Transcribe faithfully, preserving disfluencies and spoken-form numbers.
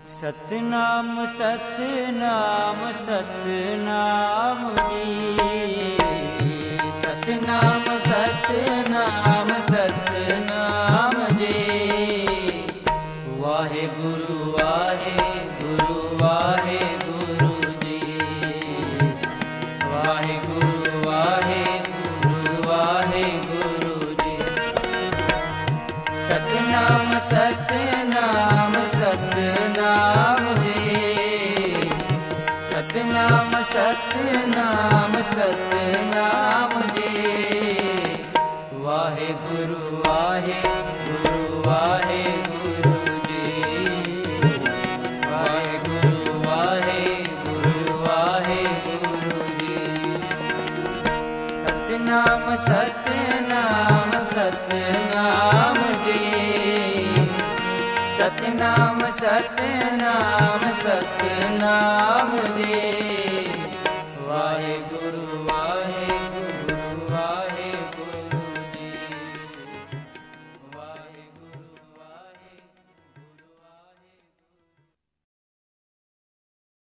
Satnam Satnam Satnam ji. Satnam Satnam Satnam ji. Wahe Guru Wahe Guru Wahe Guru जी। Wahe Guru Wahe Guru Wahe Guru जी। Satnam Satnam Satnam ji. Satnam Satnam Satnam ji. Wahe Guru Wahe Guru Wahe Guru जी। Wahe Guru Wahe Guru Wahe Guru जी। Satnam Satnam Satnam ji. Satnam Satnam Satnam ji.